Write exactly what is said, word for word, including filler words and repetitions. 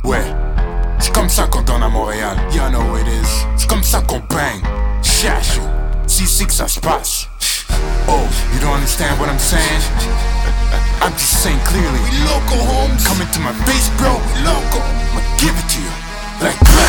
Ouais, c'est comme ça qu'on donne à Montréal. You know how it is. C'est comme ça qu'on bang. Chash, c'est ici que ça se passe. Oh, you don't understand what I'm saying? I'm just saying clearly. We local, homes. Come into my face, bro. We local. I'ma give it to you like.